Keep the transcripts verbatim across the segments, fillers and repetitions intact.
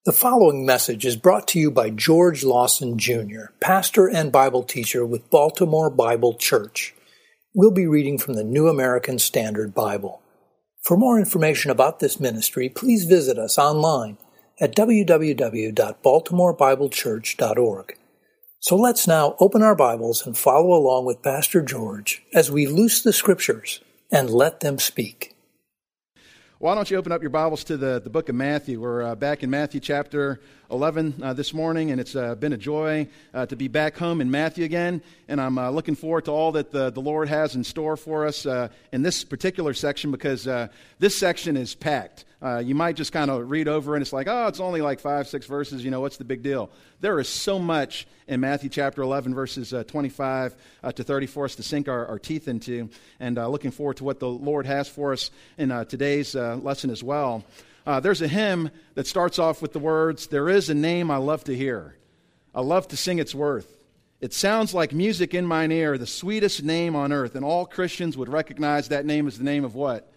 The following message is brought to you by George Lawson, Junior, pastor and Bible teacher with Baltimore Bible Church. We'll be reading from the New American Standard Bible. For more information about this ministry, please visit us online at w w w dot baltimore bible church dot org. So let's now open our Bibles and follow along with Pastor George as we loose the Scriptures and let them speak. Why don't you open up your Bibles to the, the book of Matthew? We're uh, back in Matthew chapter eleven uh, this morning, and it's uh, been a joy uh, to be back home in Matthew again, and I'm uh, looking forward to all that the, the Lord has in store for us uh, in this particular section, because uh, this section is packed. Uh, you might just kind of read over and it's like, oh, it's only like five, six verses, you know, what's the big deal? There is so much in Matthew chapter eleven, verses uh, twenty-five uh, to thirty for us to sink our, our teeth into, and uh, looking forward to what the Lord has for us in uh, today's uh, lesson as well. Uh, there's a hymn that starts off with the words, "There is a name I love to hear. I love to sing its worth. It sounds like music in mine ear, the sweetest name on earth." And all Christians would recognize that name as the name of what?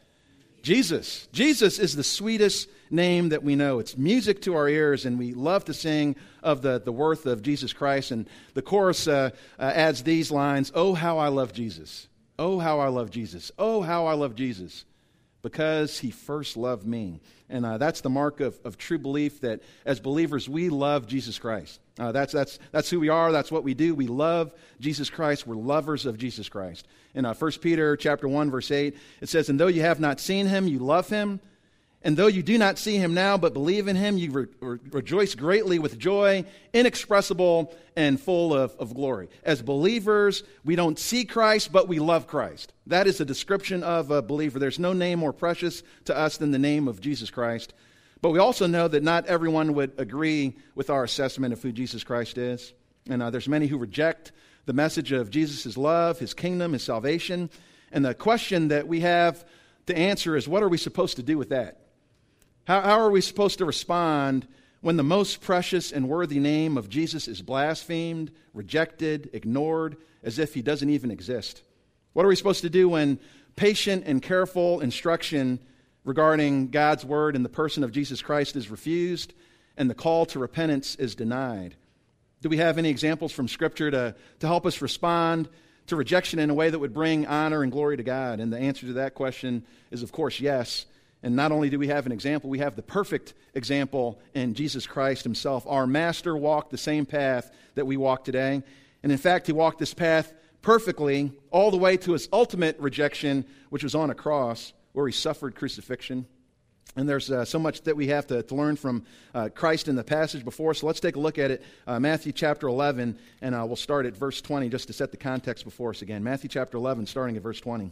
Jesus. Jesus is the sweetest name that we know. It's music to our ears, and we love to sing of the, the worth of Jesus Christ. And the chorus uh, uh, adds these lines, "Oh, how I love Jesus. Oh, how I love Jesus. Oh, how I love Jesus, because he first loved me." And uh, that's the mark of, of true belief, that as believers, we love Jesus Christ. Uh, that's that's that's who we are. That's what we do. We love Jesus Christ. We're lovers of Jesus Christ. In uh, First Peter chapter one, verse eight, it says, "And though you have not seen him, you love him. And though you do not see him now, but believe in him, you re- re- rejoice greatly with joy, inexpressible and full of, of glory." As believers, we don't see Christ, but we love Christ. That is a description of a believer. There's no name more precious to us than the name of Jesus Christ. But we also know that not everyone would agree with our assessment of who Jesus Christ is. And uh, there's many who reject the message of Jesus' love, his kingdom, his salvation. And the question that we have to answer is, what are we supposed to do with that? How, how are we supposed to respond when the most precious and worthy name of Jesus is blasphemed, rejected, ignored, as if he doesn't even exist? What are we supposed to do when patient and careful instruction regarding God's word and the person of Jesus Christ is refused and the call to repentance is denied? Do we have any examples from Scripture to, to help us respond to rejection in a way that would bring honor and glory to God? And the answer to that question is, of course, yes. And not only do we have an example, we have the perfect example in Jesus Christ himself. Our master walked the same path that we walk today. And in fact, he walked this path perfectly all the way to his ultimate rejection, which was on a cross where he suffered crucifixion. And there's uh, so much that we have to, to learn from uh, Christ in the passage before. So let's take a look at it. Uh, Matthew chapter eleven, and uh, we'll start at verse twenty just to set the context before us again. Matthew chapter eleven, starting at verse twenty.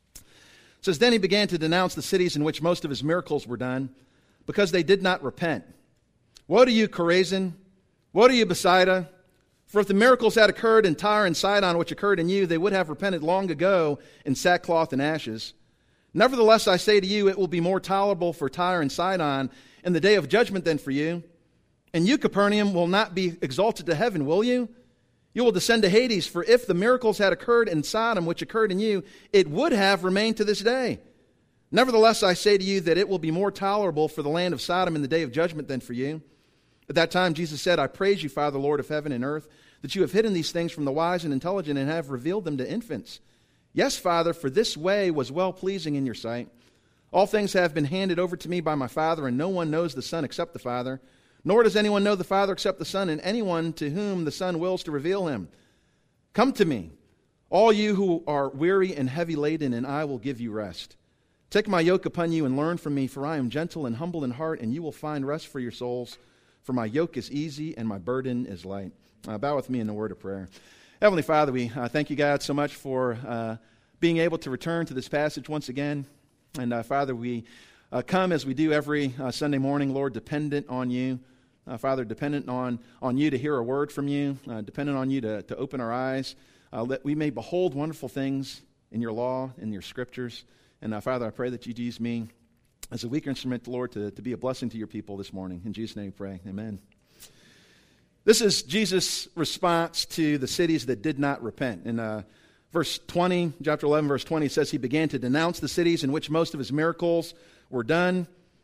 It says, "Then he began to denounce the cities in which most of his miracles were done, because they did not repent. Woe to you, Chorazin! Woe to you, Bethsaida! For if the miracles had occurred in Tyre and Sidon, which occurred in you, they would have repented long ago in sackcloth and ashes. Nevertheless, I say to you, it will be more tolerable for Tyre and Sidon in the day of judgment than for you. And you, Capernaum, will not be exalted to heaven, will you? You will descend to Hades, for if the miracles had occurred in Sodom, which occurred in you, it would have remained to this day. Nevertheless, I say to you that it will be more tolerable for the land of Sodom in the day of judgment than for you." At that time, Jesus said, "I praise you, Father, Lord of heaven and earth, that you have hidden these things from the wise and intelligent and have revealed them to infants. Yes, Father, for this way was well-pleasing in your sight. All things have been handed over to me by my Father, and no one knows the Son except the Father. Nor does anyone know the Father except the Son, and anyone to whom the Son wills to reveal him. Come to me, all you who are weary and heavy laden, and I will give you rest. Take my yoke upon you and learn from me, for I am gentle and humble in heart, and you will find rest for your souls. For my yoke is easy and my burden is light." Uh, bow with me in a word of prayer. Heavenly Father, we uh, thank you, God, so much for uh, being able to return to this passage once again. And uh, Father, we uh, come as we do every uh, Sunday morning, Lord, dependent on you. Uh, Father, dependent on, on you to hear a word from you, uh, dependent on you to, to open our eyes, uh, that we may behold wonderful things in your law, in your scriptures. And uh, Father, I pray that you'd use me as a weak instrument, Lord, to, to be a blessing to your people this morning. In Jesus' name we pray. Amen. This is Jesus' response to the cities that did not repent. In uh, verse twenty, chapter eleven, verse twenty, it says he began to denounce the cities in which most of his miracles were done.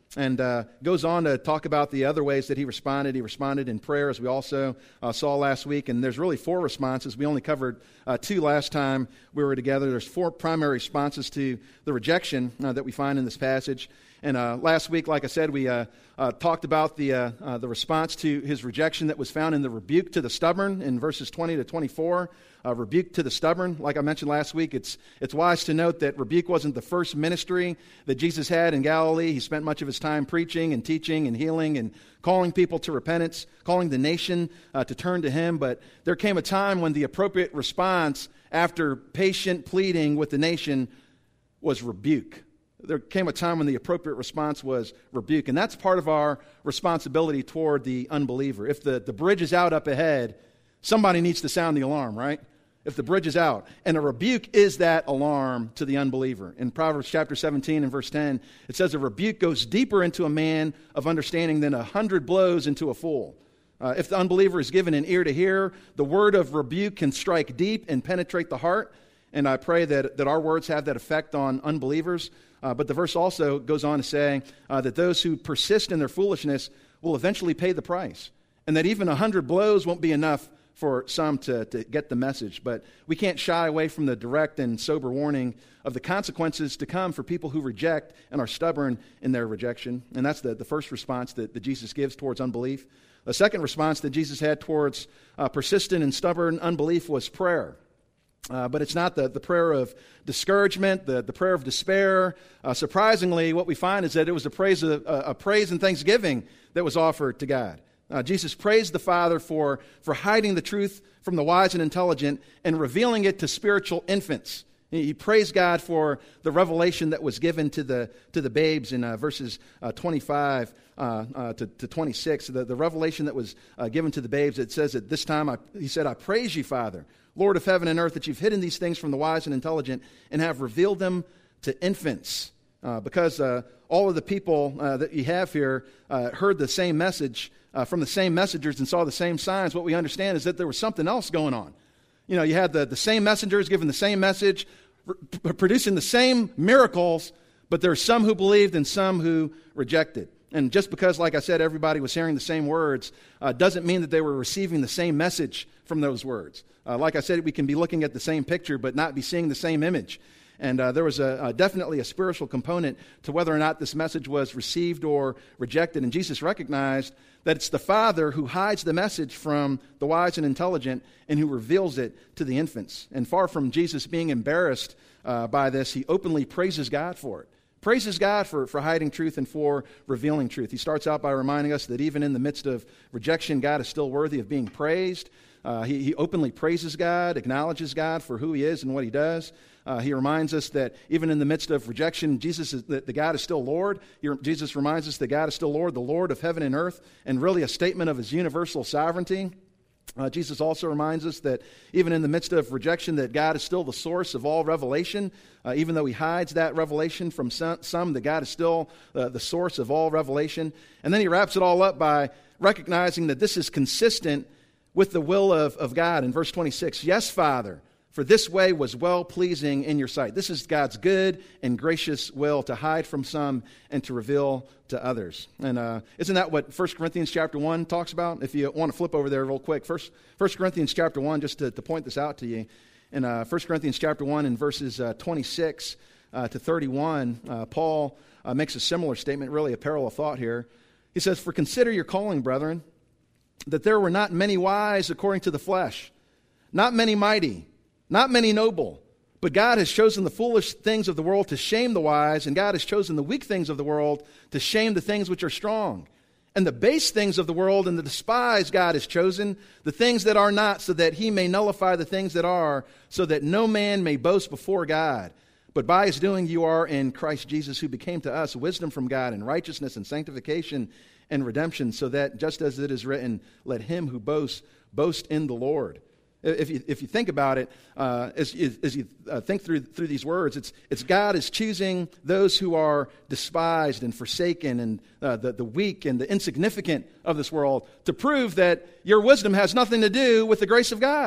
and uh, goes on to talk about the other ways that he responded. He responded in prayer, as we also uh, saw last week, and there's really four responses. We only covered uh, two last time we were together. There's four primary responses to the rejection uh, that we find in this passage. And uh, last week, like I said, we uh, uh, talked about the uh, uh, the response to his rejection that was found in the rebuke to the stubborn in verses twenty to twenty-four. Uh, rebuke to the stubborn. Like I mentioned last week, it's it's wise to note that rebuke wasn't the first ministry that Jesus had in Galilee. He spent much of his time preaching and teaching and healing and calling people to repentance, calling the nation uh, to turn to him. But there came a time when the appropriate response after patient pleading with the nation was rebuke. There came a time when the appropriate response was rebuke. And that's part of our responsibility toward the unbeliever. If the, the bridge is out up ahead, somebody needs to sound the alarm, right? If the bridge is out. And a rebuke is that alarm to the unbeliever. In Proverbs chapter seventeen and verse ten, it says, a rebuke goes deeper into a man of understanding than a hundred blows into a fool. Uh, if the unbeliever is given an ear to hear, the word of rebuke can strike deep and penetrate the heart. And I pray that, that our words have that effect on unbelievers. Uh, but the verse also goes on to say uh, that those who persist in their foolishness will eventually pay the price. And that even a hundred blows won't be enough for some to, to get the message. But we can't shy away from the direct and sober warning of the consequences to come for people who reject and are stubborn in their rejection. And that's the, the first response that, that Jesus gives towards unbelief. The second response that Jesus had towards uh, persistent and stubborn unbelief was prayer. Uh, but it's not the, the prayer of discouragement, the, the prayer of despair. Uh, surprisingly, what we find is that it was a praise, of, uh, a praise and thanksgiving that was offered to God. Uh, Jesus praised the Father for, for hiding the truth from the wise and intelligent and revealing it to spiritual infants. He praised God for the revelation that was given to the to the babes in uh, verses uh, twenty-five uh, uh, to, to twenty-six. The, the revelation that was uh, given to the babes, it says at this time, I, he said, I praise you, Father, Lord of heaven and earth, that you've hidden these things from the wise and intelligent and have revealed them to infants. Uh, because uh, all of the people uh, that you have here uh, heard the same message uh, from the same messengers and saw the same signs. What we understand is that there was something else going on. You know, you had the, the same messengers giving the same message, r- producing the same miracles, but there are some who believed and some who rejected. And just because, like I said, everybody was hearing the same words uh, doesn't mean that they were receiving the same message from those words. Uh, like I said, we can be looking at the same picture but not be seeing the same image. And uh, there was a, a definitely a spiritual component to whether or not this message was received or rejected. And Jesus recognized that it's the Father who hides the message from the wise and intelligent and who reveals it to the infants. And far from Jesus being embarrassed uh, by this, he openly praises God for it. Praises God for, for hiding truth and for revealing truth. He starts out by reminding us that even in the midst of rejection, God is still worthy of being praised. Uh, he, he openly praises God, acknowledges God for who he is and what he does. Uh, he reminds us that even in the midst of rejection, Jesus is, that the God is still Lord. He, Jesus reminds us that God is still Lord, the Lord of heaven and earth, and really a statement of his universal sovereignty. Uh, Jesus also reminds us that even in the midst of rejection, that God is still the source of all revelation. Uh, even though he hides that revelation from some, some that God is still uh, the source of all revelation. And then he wraps it all up by recognizing that this is consistent with the will of, of God. In verse twenty-six, yes, Father, for this way was well-pleasing in your sight. This is God's good and gracious will to hide from some and to reveal to others. And uh, isn't that what First Corinthians chapter one talks about? If you want to flip over there real quick, First, First Corinthians chapter one, just to, to point this out to you. In uh, First Corinthians chapter one, in verses uh, twenty-six uh, to thirty-one, uh, Paul uh, makes a similar statement, really a parallel thought here. He says, for consider your calling, brethren, that there were not many wise according to the flesh, not many mighty, not many noble, but God has chosen the foolish things of the world to shame the wise, and God has chosen the weak things of the world to shame the things which are strong. And the base things of the world and the despised God has chosen, the things that are not, so that he may nullify the things that are, so that no man may boast before God. But by his doing you are in Christ Jesus, who became to us wisdom from God and righteousness and sanctification and redemption, so that, just as it is written, let him who boasts boast in the Lord. If you, if you think about it, uh, as, as you uh, think through through these words, it's it's God is choosing those who are despised and forsaken and uh, the, the weak and the insignificant of this world to prove that your wisdom has nothing to do with the grace of God.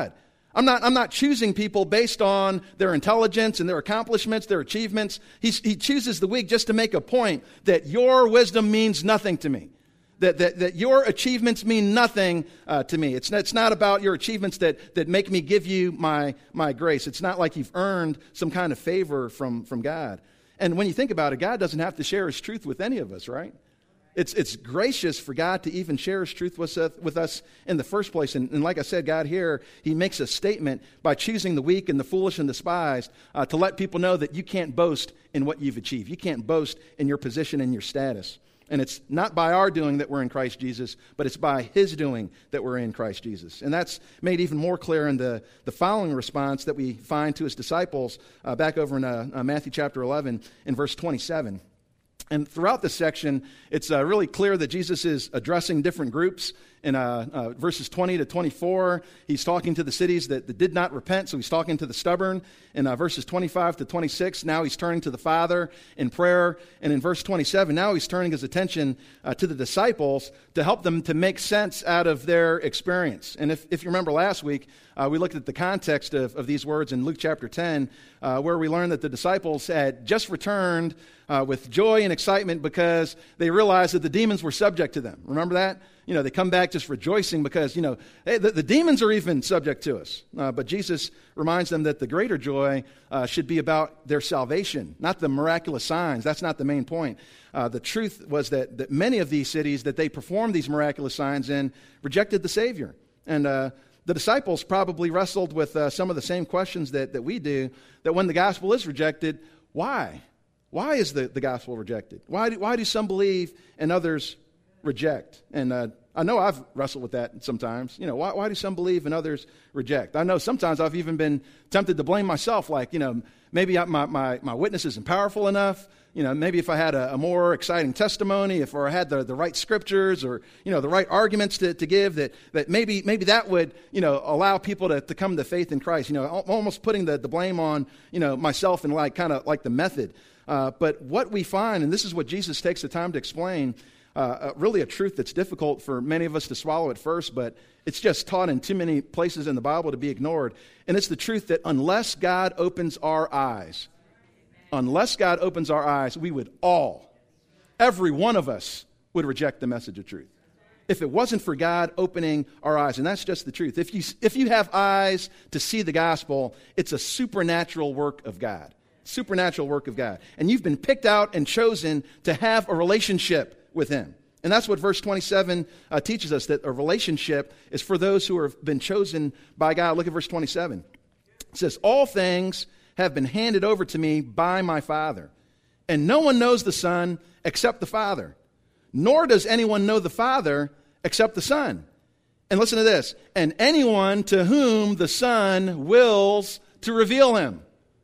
I'm not, I'm not choosing people based on their intelligence and their accomplishments, their achievements. He's, he chooses the weak just to make a point that your wisdom means nothing to me. That, that, that your achievements mean nothing uh, to me. It's not, it's not about your achievements that, that make me give you my, my grace. It's not like you've earned some kind of favor from, from God. And when you think about it, God doesn't have to share his truth with any of us, right? It's, it's gracious for God to even share his truth with us, with us in the first place. And, and like I said, God here, he makes a statement by choosing the weak and the foolish and despised uh, to let people know that you can't boast in what you've achieved. You can't boast in your position and your status. And it's not by our doing that we're in Christ Jesus, but it's by his doing that we're in Christ Jesus. And that's made even more clear in the, the following response that we find to his disciples uh, back over in uh, uh, Matthew chapter eleven in verse twenty-seven. And throughout this section, it's uh, really clear that Jesus is addressing different groups. In uh, uh, verses twenty to twenty-four, he's talking to the cities that, that did not repent, so he's talking to the stubborn. In uh, verses twenty-five to twenty-six, now he's turning to the Father in prayer. And in verse twenty-seven, now he's turning his attention uh, to the disciples to help them to make sense out of their experience. And if, if you remember last week, uh, we looked at the context of, of these words in Luke chapter ten, uh, where we learned that the disciples had just returned uh, with joy and excitement because they realized that the demons were subject to them. Remember that? You know, they come back just rejoicing because, you know, hey, the, the demons are even subject to us. Uh, but Jesus reminds them that the greater joy uh, should be about their salvation, not the miraculous signs. That's not the main point. Uh, the truth was that, that many of these cities that they performed these miraculous signs in rejected the Savior. And uh, the disciples probably wrestled with uh, some of the same questions that, that we do, that when the gospel is rejected, why? Why is the, the gospel rejected? Why do, why do some believe and others reject? And uh, I know I've wrestled with that sometimes. You know, why, why do some believe and others reject? I know sometimes I've even been tempted to blame myself, like, you know, maybe I, my, my, my witness isn't powerful enough. You know, maybe if I had a, a more exciting testimony, if or I had the, the right scriptures or, you know, the right arguments to, to give, that, that maybe maybe that would, you know, allow people to, to come to faith in Christ. You know, almost putting the, the blame on, you know, myself and like kind of like the method. Uh, but what we find, and this is what Jesus takes the time to explain, Uh, really a truth that's difficult for many of us to swallow at first, but it's just taught in too many places in the Bible to be ignored. And it's the truth that unless God opens our eyes, unless God opens our eyes, we would all, every one of us, would reject the message of truth. If it wasn't for God opening our eyes, and that's just the truth. If you, if you have eyes to see the gospel, it's a supernatural work of God. Supernatural work of God. And you've been picked out and chosen to have a relationship with him. And that's what verse twenty-seven uh, teaches us, that a relationship is for those who have been chosen by God. Look at verse twenty-seven. It says, all things have been handed over to me by my Father, and no one knows the Son except the Father, nor does anyone know the Father except the Son. And listen to this, and anyone to whom the Son wills to reveal him.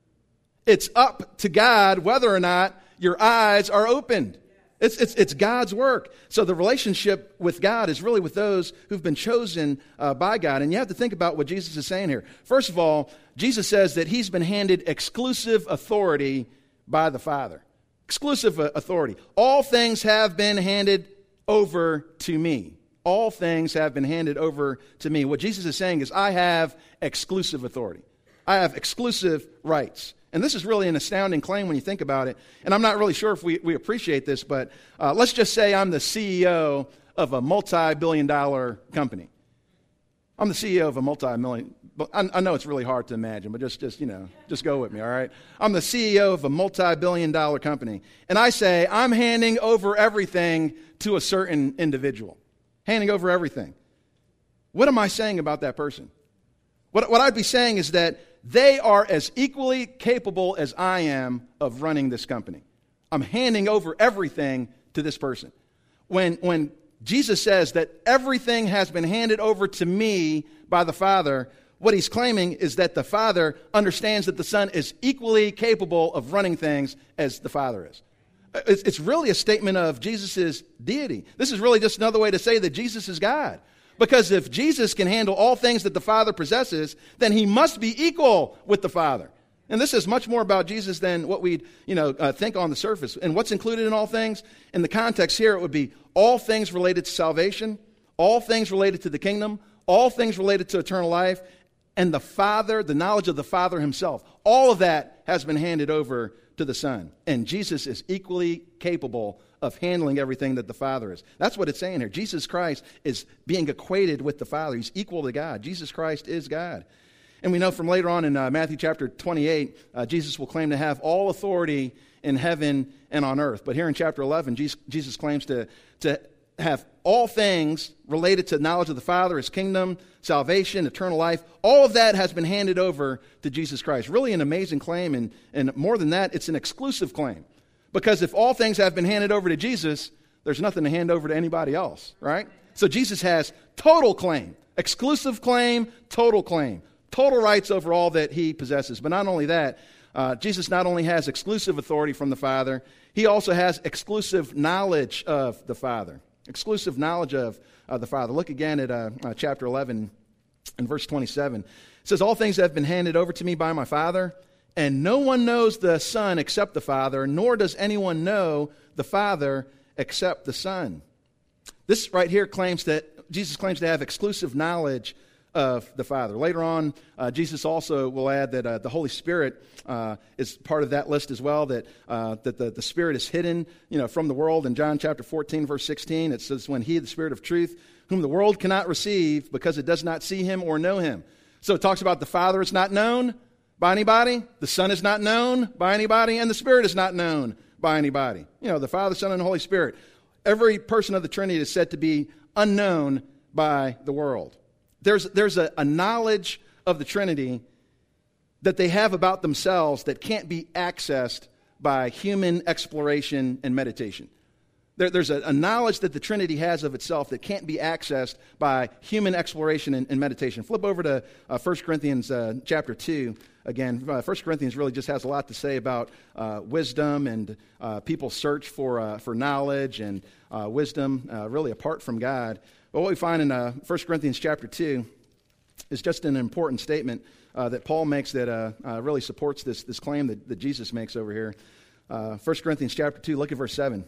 It's up to God whether or not your eyes are opened. It's, it's, it's God's work. So the relationship with God is really with those who've been chosen uh, by God. And you have to think about what Jesus is saying here. First of all, Jesus says that he's been handed exclusive authority by the Father. Exclusive uh, authority. All things have been handed over to me. All things have been handed over to me. What Jesus is saying is, I have exclusive authority. I have exclusive rights. And this is really an astounding claim when you think about it. And I'm not really sure if we, we appreciate this, but uh, let's just say I'm the C E O of a multi-billion dollar company. I'm the C E O of a multi-million, I, I know it's really hard to imagine, but just, just, you know, just go with me, all right? I'm the C E O of a multi-billion dollar company. And I say, I'm handing over everything to a certain individual. Handing over everything. What am I saying about that person? What, what I'd be saying is that they are as equally capable as I am of running this company. I'm handing over everything to this person. When, when Jesus says that everything has been handed over to me by the Father, what he's claiming is that the Father understands that the Son is equally capable of running things as the Father is. It's, it's really a statement of Jesus' deity. This is really just another way to say that Jesus is God. Because if Jesus can handle all things that the Father possesses, then he must be equal with the Father. And this is much more about Jesus than what we'd, you know, uh, think on the surface. And what's included in all things? In the context here, it would be all things related to salvation, all things related to the kingdom, all things related to eternal life, and the Father, the knowledge of the Father himself. All of that has been handed over to the Son. And Jesus is equally capable of handling everything that the Father is. That's what it's saying here. Jesus Christ is being equated with the Father. He's equal to God. Jesus Christ is God. And we know from later on in uh, Matthew chapter twenty-eight, uh, Jesus will claim to have all authority in heaven and on earth. But here in chapter eleven, Jesus, Jesus claims to, to have all things related to knowledge of the Father, his kingdom, salvation, eternal life. All of that has been handed over to Jesus Christ. Really an amazing claim, and, and more than that, it's an exclusive claim. Because if all things have been handed over to Jesus, there's nothing to hand over to anybody else, right? So Jesus has total claim, exclusive claim, total claim, total rights over all that he possesses. But not only that, uh, Jesus not only has exclusive authority from the Father, he also has exclusive knowledge of the Father. Exclusive knowledge of uh, the Father. Look again at uh, uh, chapter eleven and verse twenty-seven. It says, all things have been handed over to me by my Father, and no one knows the Son except the Father, nor does anyone know the Father except the Son. This right here claims that Jesus claims to have exclusive knowledge of the Father. Later on, uh, Jesus also will add that uh, the Holy Spirit uh, is part of that list as well, that uh, that the, the Spirit is hidden, you know, from the world. In John chapter fourteen, verse sixteen, it says, when he, the Spirit of truth, whom the world cannot receive because it does not see him or know him. So it talks about the Father is not known by anybody, the Son is not known by anybody, and the Spirit is not known by anybody. You know, the Father, Son, and the Holy Spirit. Every person of the Trinity is said to be unknown by the world. There's, there's a, a knowledge of the Trinity that they have about themselves that can't be accessed by human exploration and meditation. There, there's a, a knowledge that the Trinity has of itself that can't be accessed by human exploration and, and meditation. Flip over to uh, First Corinthians uh, chapter two. Again, uh, First Corinthians really just has a lot to say about uh, wisdom and uh, people's search for, uh, for knowledge and uh, wisdom, uh, really apart from God. But what we find in uh, First Corinthians chapter two is just an important statement uh, that Paul makes that uh, uh, really supports this, this claim that, that Jesus makes over here. Uh, First Corinthians chapter two, look at verse seven.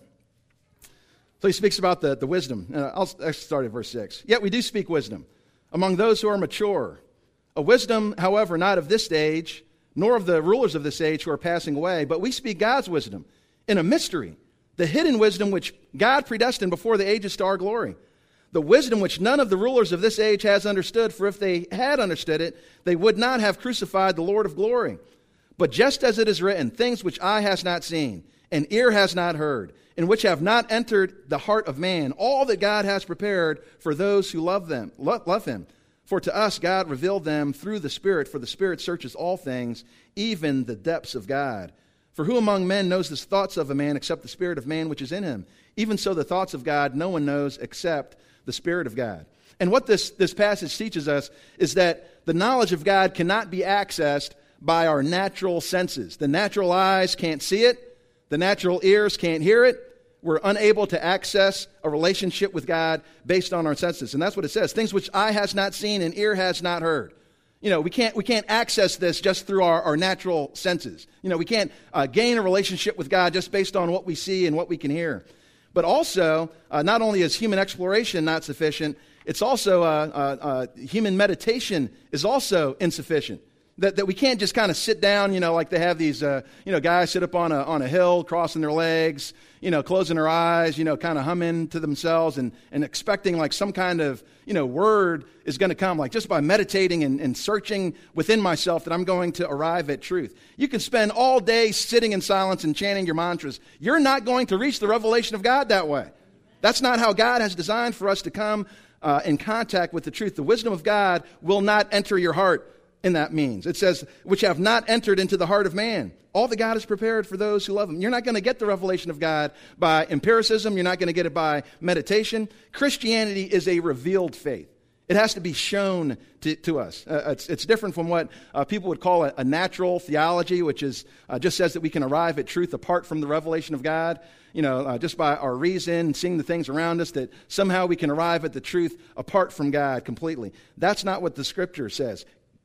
So he speaks about the, the wisdom. Uh, I'll, I'll start at verse six. Yet we do speak wisdom among those who are mature. A wisdom, however, not of this age, nor of the rulers of this age who are passing away, but we speak God's wisdom in a mystery, the hidden wisdom which God predestined before the ages to our glory. The wisdom which none of the rulers of this age has understood, for if they had understood it, they would not have crucified the Lord of glory. But just as it is written, things which eye has not seen, and ear has not heard, and which have not entered the heart of man, all that God has prepared for those who love them, lo- love him. For to us God revealed them through the Spirit, for the Spirit searches all things, even the depths of God. For who among men knows the thoughts of a man except the spirit of man which is in him? Even so the thoughts of God no one knows except the Spirit of God. And what this, this passage teaches us is that the knowledge of God cannot be accessed by our natural senses. The natural eyes can't see it. The natural ears can't hear it. We're unable to access a relationship with God based on our senses. And that's what it says. Things which eye has not seen and ear has not heard. You know, we can't we can't access this just through our, our natural senses. You know, we can't uh, gain a relationship with God just based on what we see and what we can hear. But also, uh, not only is human exploration not sufficient, it's also uh, uh, uh, human meditation is also insufficient. That, that we can't just kind of sit down, you know, like they have these, uh, you know, guys sit up on a on a hill, crossing their legs, you know, closing their eyes, you know, kind of humming to themselves and, and expecting like some kind of, you know, word is going to come, like just by meditating and, and searching within myself that I'm going to arrive at truth. You can spend all day sitting in silence and chanting your mantras. You're not going to reach the revelation of God that way. That's not how God has designed for us to come uh, in contact with the truth. The wisdom of God will not enter your heart in that means. It says, which have not entered into the heart of man. All that God has prepared for those who love him. You're not going to get the revelation of God by empiricism. You're not going to get it by meditation. Christianity is a revealed faith. It has to be shown to, to us. Uh, it's, it's different from what uh, people would call a, a natural theology, which is uh, just says that we can arrive at truth apart from the revelation of God. You know, uh, just by our reason, seeing the things around us, that somehow we can arrive at the truth apart from God completely. That's not what the Scripture says.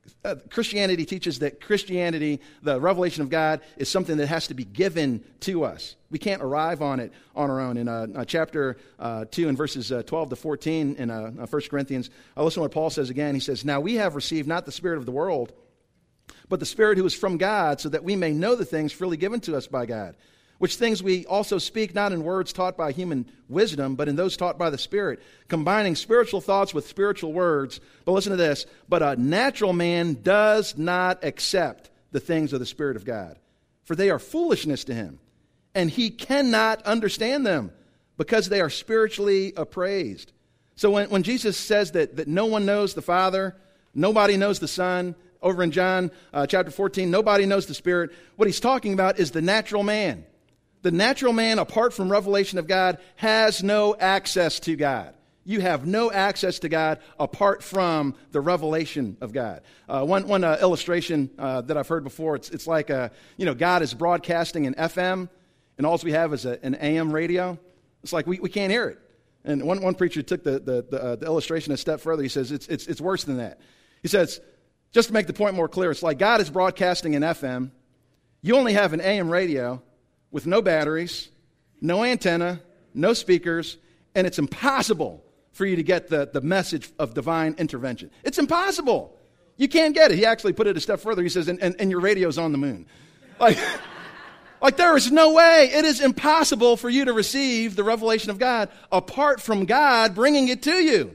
Uh, Christianity teaches that Christianity, the revelation of God, is something that has to be given to us. We can't arrive on it on our own. In uh, uh, chapter uh, two and verses uh, twelve to fourteen in uh, uh, First Corinthians, uh, listen to what Paul says again. He says, "Now we have received not the spirit of the world, but the Spirit who is from God, so that we may know the things freely given to us by God. Which things we also speak not in words taught by human wisdom, but in those taught by the Spirit, combining spiritual thoughts with spiritual words." But listen to this. "But a natural man does not accept the things of the Spirit of God, for they are foolishness to him, and he cannot understand them, because they are spiritually appraised." So when, when Jesus says that, that no one knows the Father, nobody knows the Son, over in John uh, chapter fourteen, nobody knows the Spirit, what he's talking about is the natural man. The natural man, apart from revelation of God, has no access to God. You have no access to God apart from the revelation of God. Uh, one one uh, illustration uh, that I've heard before, it's it's like, a, you know, God is broadcasting in F M, and all we have is a, an A M radio. It's like we, we can't hear it. And one, one preacher took the, the, the, uh, the illustration a step further. He says it's, it's, it's worse than that. He says, just to make the point more clear, it's like God is broadcasting in F M. You only have an A M radio with no batteries, no antenna, no speakers, and it's impossible for you to get the, the message of divine intervention. It's impossible. You can't get it. He actually put it a step further. He says, and, and, and your radio's on the moon. Like, like there is no way. It is impossible for you to receive the revelation of God apart from God bringing it to you.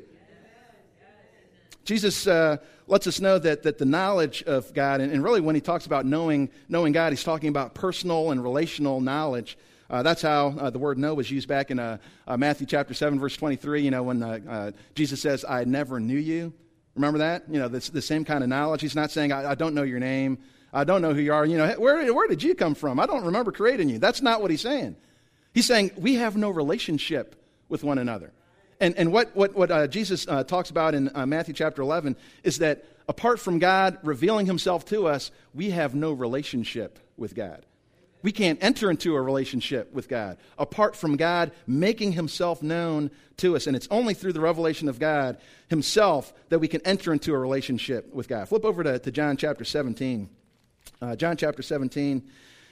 Jesus uh, lets us know that, that the knowledge of God, and, and really when he talks about knowing knowing God, he's talking about personal and relational knowledge. Uh, that's how uh, the word know was used back in uh, uh, Matthew chapter seven, verse twenty-three, you know, when uh, uh, Jesus says, "I never knew you." Remember that? You know, the, the same kind of knowledge. He's not saying, I, I don't know your name. I don't know who you are. You know, where, where did you come from? I don't remember creating you. That's not what he's saying. He's saying we have no relationship with one another. And and what what what uh, Jesus uh, talks about in uh, Matthew chapter eleven is that apart from God revealing himself to us, we have no relationship with God. We can't enter into a relationship with God apart from God making himself known to us. And it's only through the revelation of God himself that we can enter into a relationship with God. Flip over to, to John chapter seventeen. Uh, John chapter seventeen.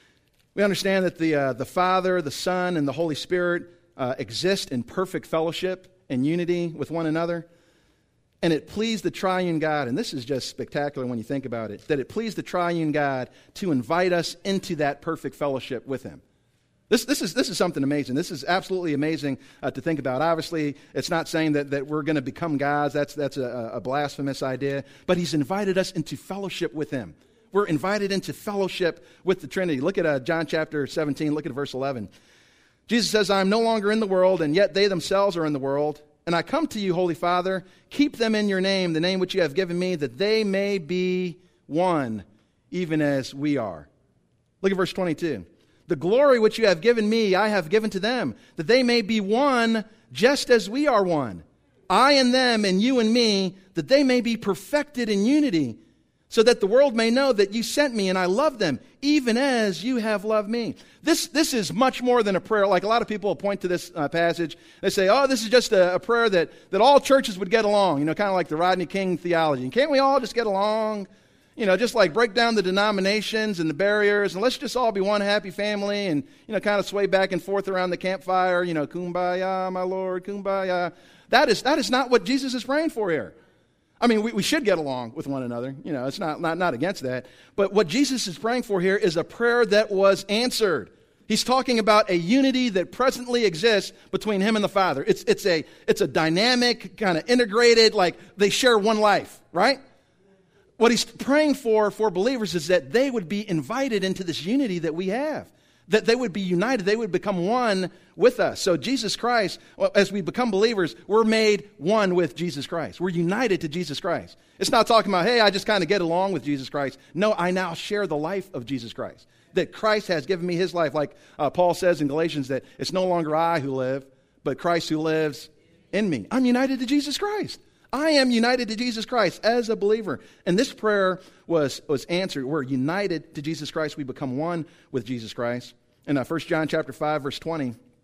We understand that the uh, the Father, the Son, and the Holy Spirit uh, exist in perfect fellowship and unity with one another. And it pleased the triune God, and this is just spectacular when you think about it, that it pleased the triune God to invite us into that perfect fellowship with him. This, this, is, this is something amazing. This is absolutely amazing uh, to think about. Obviously, it's not saying that, that we're going to become gods. That's, that's a, a blasphemous idea. But he's invited us into fellowship with him. We're invited into fellowship with the Trinity. Look at uh, John chapter seventeen. Look at verse eleven. Jesus says, "I am no longer in the world, and yet they themselves are in the world. And I come to you, Holy Father, keep them in your name, the name which you have given me, that they may be one, even as we are." Look at verse twenty-two. "The glory which you have given me, I have given to them, that they may be one, just as we are one. I and them, and you and me, that they may be perfected in unity, so that the world may know that you sent me and I love them, even as you have loved me." This, this is much more than a prayer. Like a lot of people point to this uh, passage. They say, oh, this is just a, a prayer that, that all churches would get along, you know, kind of like the Rodney King theology. And can't we all just get along? You know, just like break down the denominations and the barriers, and let's just all be one happy family and, you know, kind of sway back and forth around the campfire, you know, kumbaya, my Lord, kumbaya. That is, that is not what Jesus is praying for here. I mean, we, we should get along with one another. You know, it's not, not, not against that. But what Jesus is praying for here is a prayer that was answered. He's talking about a unity that presently exists between him and the Father. It's, it's, a, it's a dynamic, kind of integrated, like they share one life, right? What he's praying for for believers is that they would be invited into this unity that we have. That they would be united, they would become one with us. So Jesus Christ, as we become believers, we're made one with Jesus Christ. We're united to Jesus Christ. It's not talking about, hey, I just kind of get along with Jesus Christ. No, I now share the life of Jesus Christ. That Christ has given me his life. Like uh, Paul says in Galatians that it's no longer I who live, but Christ who lives in me. I'm united to Jesus Christ. I am united to Jesus Christ as a believer. And this prayer was, was answered. We're united to Jesus Christ. We become one with Jesus Christ. In uh, First John chapter five, verse twenty,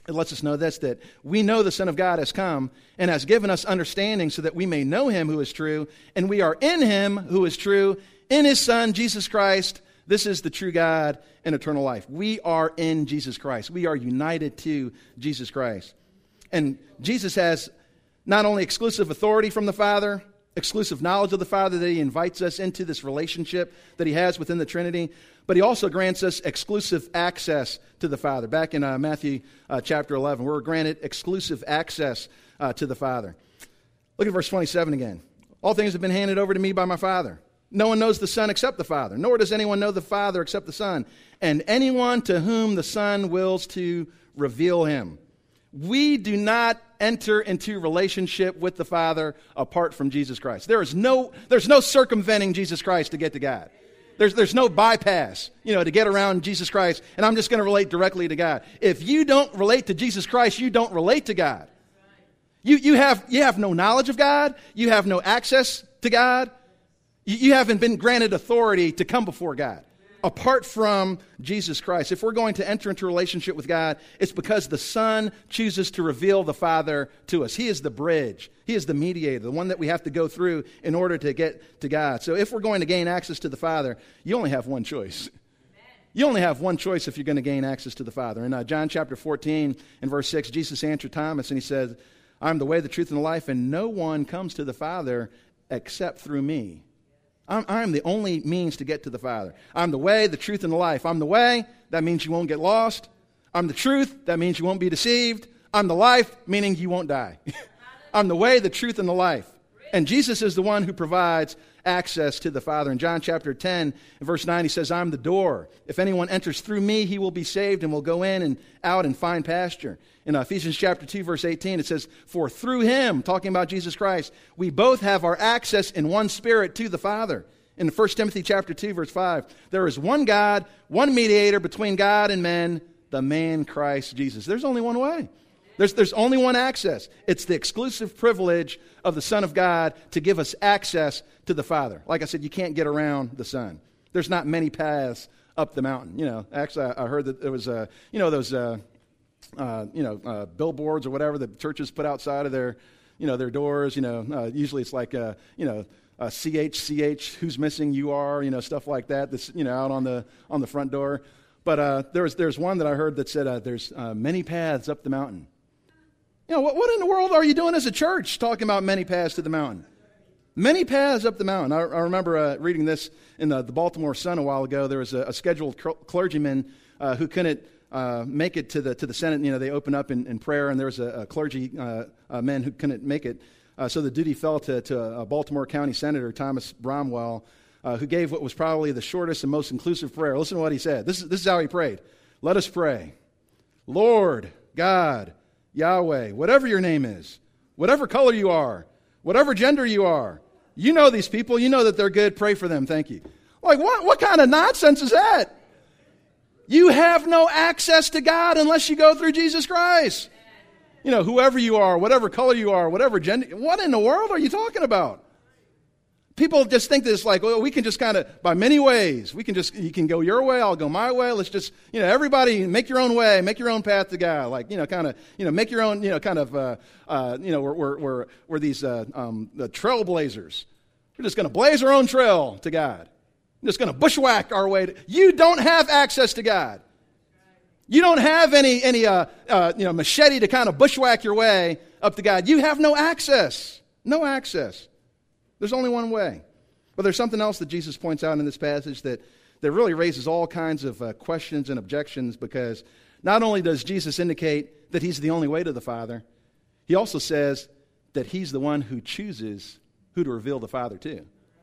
It lets us know this, that we know the Son of God has come and has given us understanding so that we may know him who is true, and we are in him who is true, in his Son, Jesus Christ. This is the true God and eternal life. We are in Jesus Christ. We are united to Jesus Christ. And Jesus has not only exclusive authority from the Father, exclusive knowledge of the Father, that he invites us into this relationship that he has within the Trinity, but he also grants us exclusive access to the Father. Back in uh, Matthew uh, chapter eleven, we're granted exclusive access uh, to the Father. Look at verse twenty-seven again. All things have been handed over to me by my Father. No one knows the Son except the Father, nor does anyone know the Father except the Son, and anyone to whom the Son wills to reveal him. We do not enter into relationship with the Father apart from Jesus Christ. There is no, there's no circumventing Jesus Christ to get to God. There's, there's no bypass, you know, to get around Jesus Christ, and I'm just going to relate directly to God. If you don't relate to Jesus Christ, you don't relate to God. You, you, have, you have no knowledge of God. You have no access to God. You, you haven't been granted authority to come before God apart from Jesus Christ. If we're going to enter into a relationship with God, it's because the Son chooses to reveal the Father to us. He is the bridge. He is the mediator, the one that we have to go through in order to get to God. So if we're going to gain access to the Father, you only have one choice. You only have one choice if you're going to gain access to the Father. In uh, John chapter fourteen and verse six, Jesus answered Thomas and he said, I'm the way, the truth, and the life, and no one comes to the Father except through me. I'm, I'm the only means to get to the Father. I'm the way, the truth, and the life. I'm the way. That means you won't get lost. I'm the truth. That means you won't be deceived. I'm the life, meaning you won't die. I'm the way, the truth, and the life. And Jesus is the one who provides access to the Father. In John chapter ten, in verse nine, he says, I'm the door. If anyone enters through me, he will be saved and will go in and out and find pasture. In Ephesians chapter two, verse eighteen, it says, for through him, talking about Jesus Christ, we both have our access in one Spirit to the Father. In First Timothy chapter two, verse five, there is one God, one mediator between God and men, the man Christ Jesus. There's only one way. There's, there's only one access. It's the exclusive privilege of the Son of God to give us access to the Father. Like I said, you can't get around the Son. There's not many paths up the mountain. You know, actually, I, I heard that there was, uh, you know, those, uh, uh, you know, uh, billboards or whatever that churches put outside of their, you know, their doors. You know, uh, usually it's like, uh, you know, uh, C H C H, who's missing, you are, you know, stuff like that. That's, you know, out on the on the front door. But uh, there's there's one that I heard that said uh, there's uh, many paths up the mountain. You know, what, what in the world are you doing as a church talking about many paths to the mountain? Many paths up the mountain. I, I remember uh, reading this in the, the Baltimore Sun a while ago. There was a, a scheduled clergyman uh, who couldn't uh, make it to the to the Senate. You know, they opened up in, in prayer, and there was a, a clergy uh, a man who couldn't make it. Uh, so the duty fell to, to a Baltimore County Senator, Thomas Bromwell, uh, who gave what was probably the shortest and most inclusive prayer. Listen to what he said. This is, this is how he prayed. Let us pray. Lord God, Yahweh, whatever your name is, whatever color you are, whatever gender you are, you know these people, you know that they're good, pray for them, thank you. Like, what, what kind of nonsense is that? You have no access to God unless you go through Jesus Christ. You know, whoever you are, whatever color you are, whatever gender, what in the world are you talking about? People just think this like, well, we can just kind of, by many ways, we can just, you can go your way, I'll go my way. Let's just, you know, everybody make your own way, make your own path to God. Like, you know, kind of, you know, make your own, you know, kind of, uh, uh, you know, we're, we're, we're, we're these uh, um, the trailblazers. We're just going to blaze our own trail to God. We're just going to bushwhack our way. To, you don't have access to God. You don't have any, any uh, uh, you know, machete to kind of bushwhack your way up to God. You have no access. No access. There's only one way. But there's something else that Jesus points out in this passage that, that really raises all kinds of uh, questions and objections, because not only does Jesus indicate that he's the only way to the Father, he also says that he's the one who chooses who to reveal the Father to.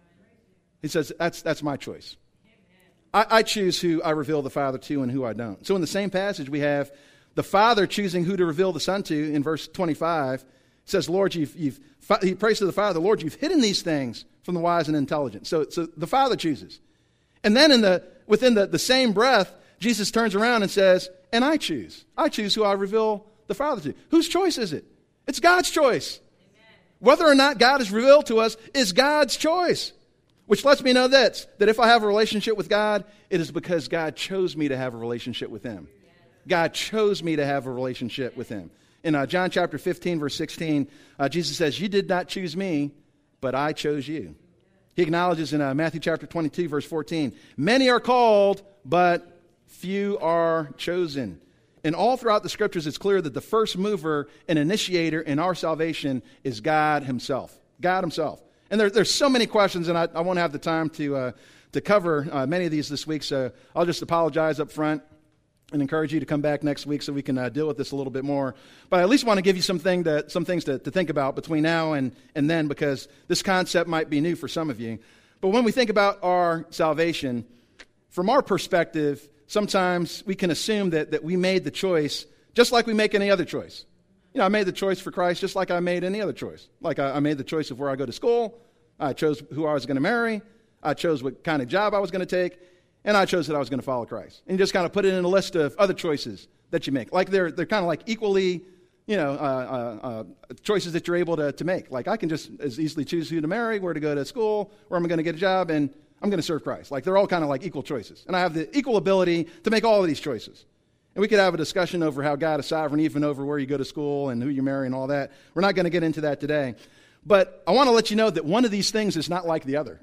He says, that's, that's my choice. I, I choose who I reveal the Father to and who I don't. So in the same passage, we have the Father choosing who to reveal the Son to in verse twenty-five. It says, Lord, you've, you've, he prays to the Father, Lord, you've hidden these things from the wise and intelligent. So, so the Father chooses. And then in the, within the, the same breath, Jesus turns around and says, and I choose. I choose who I reveal the Father to. Whose choice is it? It's God's choice. Amen. Whether or not God is revealed to us is God's choice. Which lets me know this, that if I have a relationship with God, it is because God chose me to have a relationship with him. God chose me to have a relationship with him. In uh, John chapter fifteen, verse sixteen, uh, Jesus says, you did not choose me, but I chose you. He acknowledges in uh, Matthew chapter twenty-two, verse fourteen, many are called, but few are chosen. And all throughout the scriptures, it's clear that the first mover and initiator in our salvation is God himself. God himself. And there, there's so many questions, and I, I won't have the time to uh, to cover uh, many of these this week, so I'll just apologize up front and encourage you to come back next week so we can uh, deal with this a little bit more. But I at least want to give you some, thing to, some things to, to think about between now and, and then, because this concept might be new for some of you. But when we think about our salvation, from our perspective, sometimes we can assume that, that we made the choice just like we make any other choice. You know, I made the choice for Christ just like I made any other choice. Like I, I made the choice of where I go to school. I chose who I was going to marry. I chose what kind of job I was going to take. And I chose that I was going to follow Christ. And you just kind of put it in a list of other choices that you make. Like they're they're kind of like equally, you know, uh, uh, uh, choices that you're able to, to make. Like I can just as easily choose who to marry, where to go to school, where I'm going to get a job, and I'm going to serve Christ. Like they're all kind of like equal choices. And I have the equal ability to make all of these choices. And we could have a discussion over how God is sovereign, even over where you go to school and who you marry and all that. We're not going to get into that today. But I want to let you know that one of these things is not like the other.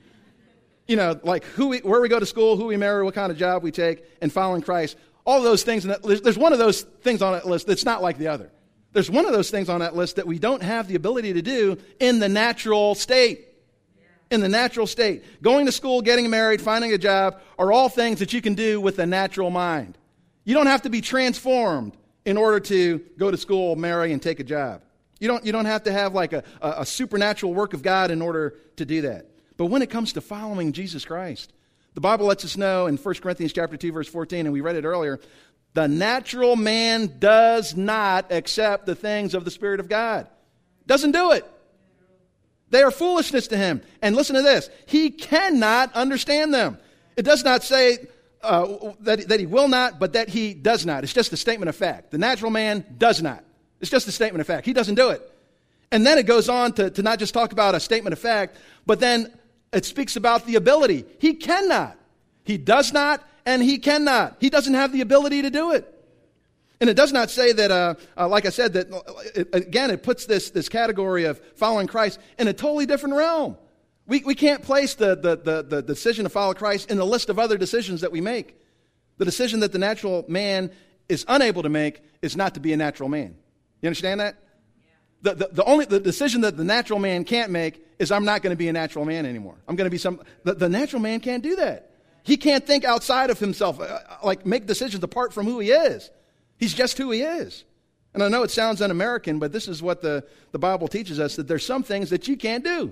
You know, like who we, where we go to school, who we marry, what kind of job we take, and following Christ. All of those things. There's, there's one of those things on that list that's not like the other. There's one of those things on that list that we don't have the ability to do in the natural state. In the natural state. Going to school, getting married, finding a job are all things that you can do with a natural mind. You don't have to be transformed in order to go to school, marry, and take a job. You don't, you don't have to have like a, a, a supernatural work of God in order to do that. But when it comes to following Jesus Christ, the Bible lets us know in First Corinthians chapter two, verse fourteen, and we read it earlier, the natural man does not accept the things of the Spirit of God. Doesn't do it. They are foolishness to him. And listen to this. He cannot understand them. It does not say uh, that, that he will not, but that he does not. It's just a statement of fact. The natural man does not. It's just a statement of fact. He doesn't do it. And then it goes on to, to not just talk about a statement of fact, but then it speaks about the ability. He cannot. He does not, and he cannot. He doesn't have the ability to do it. And it does not say that, uh, uh, like I said, that it, again, it puts this, this category of following Christ in a totally different realm. We, we can't place the, the, the, the decision to follow Christ in the list of other decisions that we make. The decision that the natural man is unable to make is not to be a natural man. You understand that? The, the, the only the decision that the natural man can't make is I'm not going to be a natural man anymore. I'm going to be some. The, the natural man can't do that. He can't think outside of himself, uh, like make decisions apart from who he is. He's just who he is. And I know it sounds un-American, but this is what the, the Bible teaches us, that there's some things that you can't do.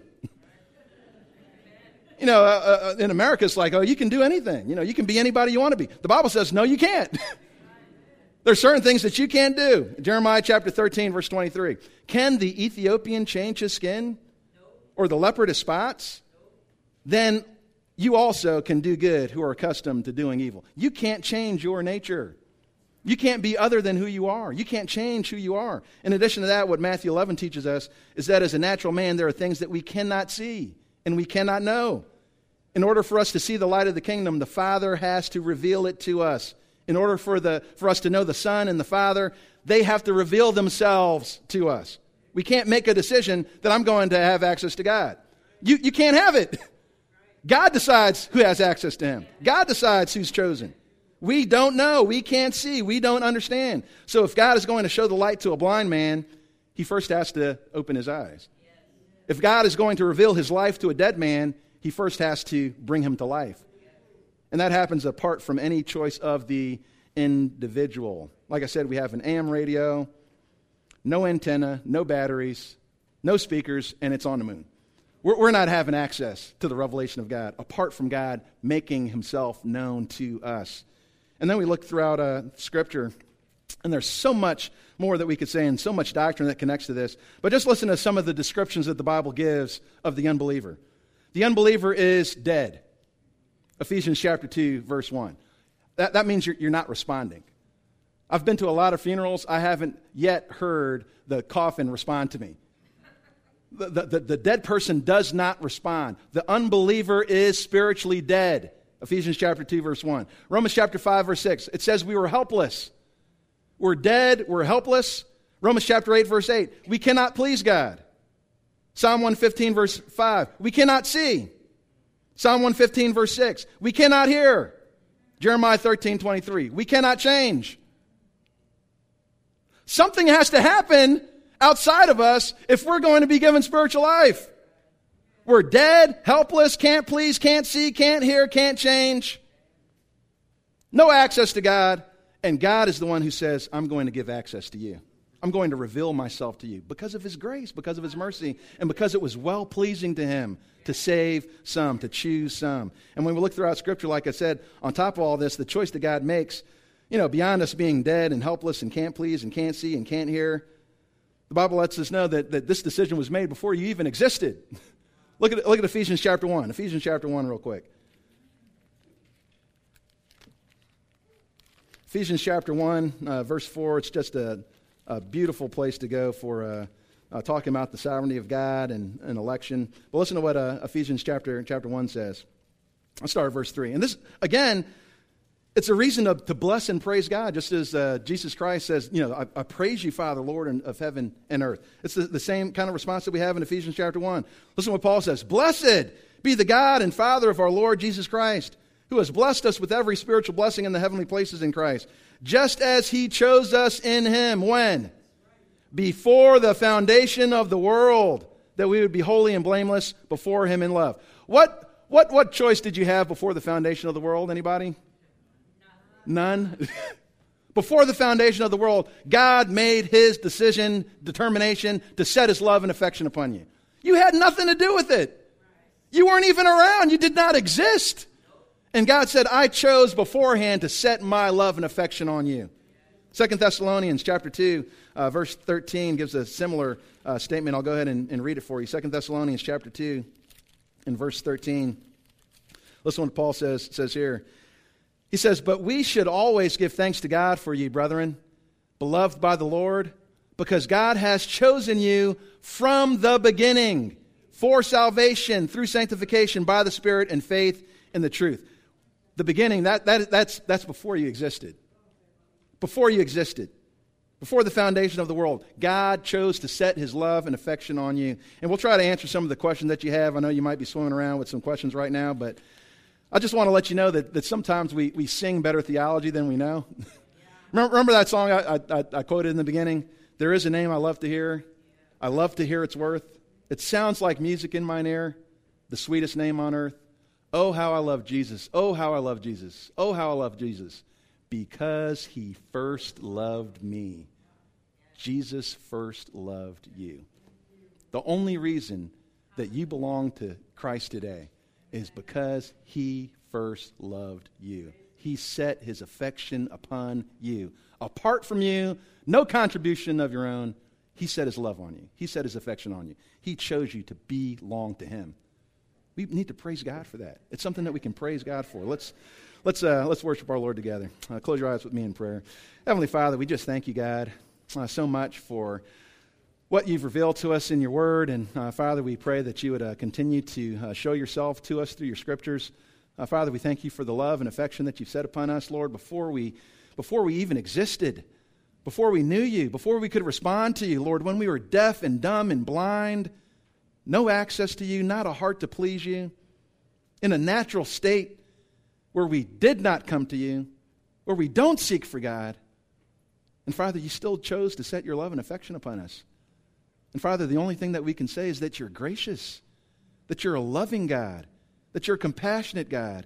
You know, uh, uh, in America, it's like, oh, you can do anything. You know, you can be anybody you want to be. The Bible says, no, you can't. There's certain things that you can't do. Jeremiah chapter thirteen, verse twenty-three. Can the Ethiopian change his skin? Or the leopard his spots? Then you also can do good who are accustomed to doing evil. You can't change your nature. You can't be other than who you are. You can't change who you are. In addition to that, what Matthew eleven teaches us is that as a natural man, there are things that we cannot see and we cannot know. In order for us to see the light of the kingdom, the Father has to reveal it to us. In order for the for us to know the Son and the Father, they have to reveal themselves to us. We can't make a decision that I'm going to have access to God. You, you can't have it. God decides who has access to him. God decides who's chosen. We don't know. We can't see. We don't understand. So if God is going to show the light to a blind man, he first has to open his eyes. If God is going to reveal his life to a dead man, he first has to bring him to life. And that happens apart from any choice of the individual. Like I said, we have an A M radio, no antenna, no batteries, no speakers, and it's on the moon. We're, we're not having access to the revelation of God apart from God making himself known to us. And then we look throughout uh, Scripture, and there's so much more that we could say and so much doctrine that connects to this. But just listen to some of the descriptions that the Bible gives of the unbeliever. The unbeliever is dead. Ephesians chapter two, verse one. That, that means you're, you're not responding. I've been to a lot of funerals. I haven't yet heard the coffin respond to me. The, the, the, the dead person does not respond. The unbeliever is spiritually dead. Ephesians chapter two, verse one. Romans chapter five, verse six. It says we were helpless. We're dead. We're helpless. Romans chapter eight, verse eight. We cannot please God. Psalm one fifteen, verse five. We cannot see. Psalm one fifteen, verse six. We cannot hear. Jeremiah thirteen, twenty-three. We cannot change. Something has to happen outside of us if we're going to be given spiritual life. We're dead, helpless, can't please, can't see, can't hear, can't change. No access to God. And God is the one who says, I'm going to give access to you. I'm going to reveal myself to you because of his grace, because of his mercy, and because it was well-pleasing to him to save some, to choose some. And when we look throughout Scripture, like I said, on top of all this, the choice that God makes, you know, beyond us being dead and helpless and can't please and can't see and can't hear, the Bible lets us know that, that this decision was made before you even existed. Look at look at Ephesians chapter one. Ephesians chapter one real quick. Ephesians chapter one, uh, verse four, it's just a, a beautiful place to go for uh, uh, talking about the sovereignty of God and, and election. But listen to what uh, Ephesians chapter, chapter one says. I'll start at verse three. And this, again, it's a reason to, to bless and praise God, just as uh, Jesus Christ says, you know, I, I praise you, Father, Lord of heaven and earth. It's the, the same kind of response that we have in Ephesians chapter one. Listen to what Paul says. Blessed be the God and Father of our Lord Jesus Christ, who has blessed us with every spiritual blessing in the heavenly places in Christ, just as he chose us in him. When? Before the foundation of the world, that we would be holy and blameless before him in love. What, what, what choice did you have before the foundation of the world? Anybody? None. Before the foundation of the world, God made his decision, determination to set his love and affection upon you. You had nothing to do with it. You weren't even around. You did not exist. And God said, I chose beforehand to set my love and affection on you. Second Thessalonians chapter two, uh, verse thirteen gives a similar uh, statement. I'll go ahead and, and read it for you. Second Thessalonians chapter two and verse thirteen. Listen to what Paul says, says here. He says, but we should always give thanks to God for you, brethren, beloved by the Lord, because God has chosen you from the beginning for salvation through sanctification by the Spirit and faith in the truth. The beginning, that, that, that's, that's before you existed. Before you existed. Before the foundation of the world, God chose to set his love and affection on you. And we'll try to answer some of the questions that you have. I know you might be swimming around with some questions right now, but I just want to let you know that, that sometimes we, we sing better theology than we know. remember, remember that song I, I, I quoted in the beginning? There is a name I love to hear. I love to hear its worth. It sounds like music in mine ear, the sweetest name on earth. Oh, how I love Jesus. Oh, how I love Jesus. Oh, how I love Jesus. Because he first loved me. Jesus first loved you. The only reason that you belong to Christ today is because he first loved you. He set his affection upon you. Apart from you, no contribution of your own, he set his love on you. He set his affection on you. He chose you to belong to him. We need to praise God for that. It's something that we can praise God for. Let's let's uh, let's worship our Lord together. Uh, close your eyes with me in prayer. Heavenly Father, we just thank you, God, uh, so much for what you've revealed to us in your word. And uh, Father, we pray that you would uh, continue to uh, show yourself to us through your scriptures. Uh, Father, we thank you for the love and affection that you've set upon us, Lord, before we before we even existed, before we knew you, before we could respond to you, Lord, when we were deaf and dumb and blind, no access to you, not a heart to please you, in a natural state where we did not come to you, where we don't seek for God. And Father, you still chose to set your love and affection upon us. And Father, the only thing that we can say is that you're gracious, that you're a loving God, that you're a compassionate God.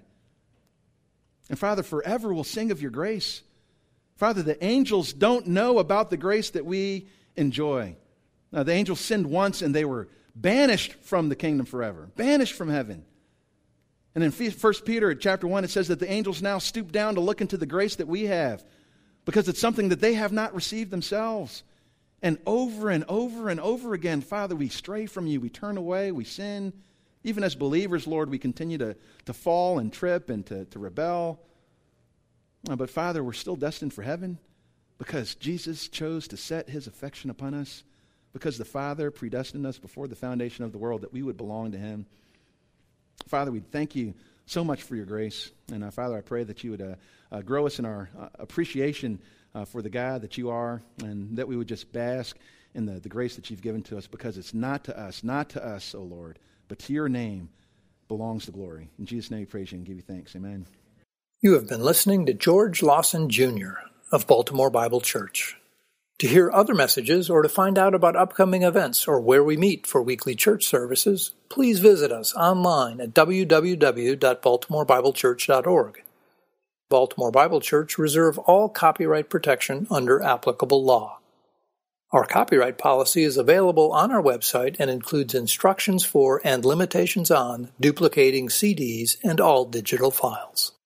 And Father, forever we'll sing of your grace. Father, the angels don't know about the grace that we enjoy. Now, the angels sinned once and they were banished from the kingdom forever, banished from heaven. And in First Peter chapter one, it says that the angels now stoop down to look into the grace that we have because it's something that they have not received themselves. And over and over and over again, Father, we stray from you, we turn away, we sin. Even as believers, Lord, we continue to, to fall and trip and to, to rebel. But Father, we're still destined for heaven because Jesus chose to set his affection upon us, because the Father predestined us before the foundation of the world that we would belong to him. Father, we thank you so much for your grace. And uh, Father, I pray that you would uh, uh, grow us in our uh, appreciation uh, for the God that you are, and that we would just bask in the, the grace that you've given to us, because it's not to us, not to us, O Lord, but to your name belongs the glory. In Jesus' name we praise you and give you thanks. Amen. You have been listening to George Lawson Junior of Baltimore Bible Church. To hear other messages or to find out about upcoming events or where we meet for weekly church services, please visit us online at w w w dot baltimore bible church dot org. Baltimore Bible Church reserve all copyright protection under applicable law. Our copyright policy is available on our website and includes instructions for and limitations on duplicating C Ds and all digital files.